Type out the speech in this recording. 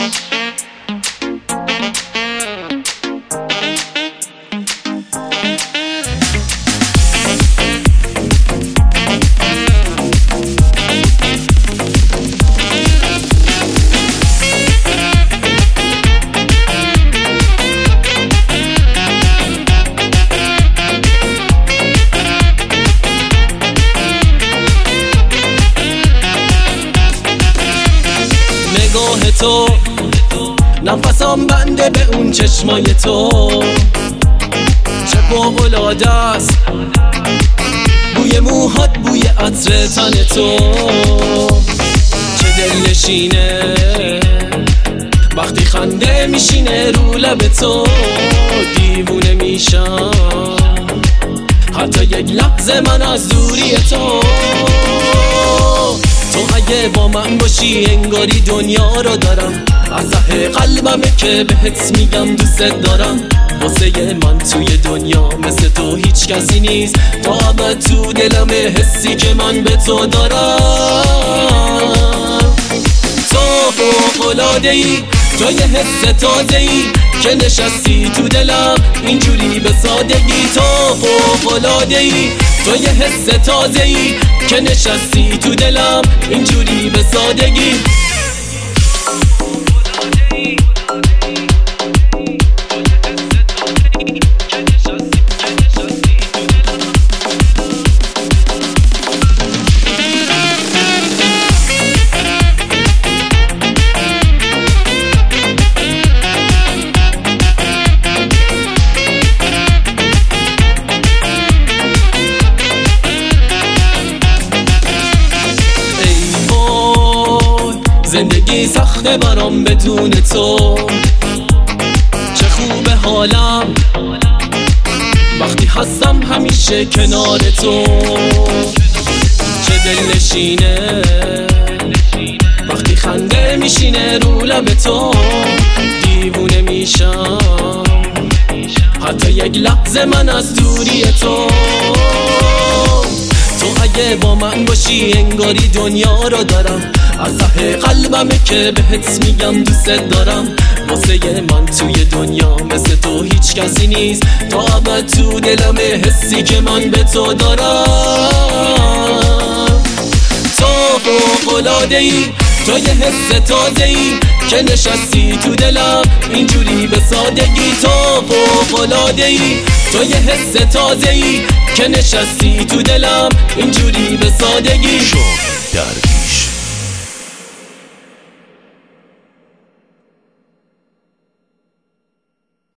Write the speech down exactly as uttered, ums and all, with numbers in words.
تو نفسم بنده به اون چشمای تو، چه فوق‌العاده است بوی موهات، بوی عطر تن تو، چه دلنشینه وقتی خنده میشینه رو لب تو. دیوونه میشم حتی یک لحظه من از دوری تو. تو اگه با من باشی انگاری دنیا رو دارم، از ته قلبمه که بهت میگم دوست دارم. واسه من توی دنیا مثل تو هیچ کسی نیست، تا ابد تو دلم حسی که من به تو دارم. تو فوق‌العاده ای، تو یه حس تازه ای که نشستی تو دلم اینجوری به سادگی. تو فوق‌العاده ای، تو یه حس تازه ای که نشستی تو دلم اینجوری به سادگی. زندگی سخته برام بدون تو، چه خوبه حالم وقتی هستم همیشه کنار تو. چه دلنشینه وقتی خنده میشینه رو لب تو. دیوونه میشم حتی یک لحظه من از دوری تو. تو اگه با من باشی انگاری دنیا رو دارم، از ته قلبمه که بهت میگم دوست دارم. واسه من توی دنیا مثل تو هیچ کسی نیست، تا ابد تو دلم حسی که من به تو دارم. تو فوق‌العاده ای، تو یه حس تازه ای که نشستی تو دلم اینجوری به سادگی. تو فوق‌العاده ای، تو یه حس تازه ای که نشستی تو دلم اینجوری به سادگی.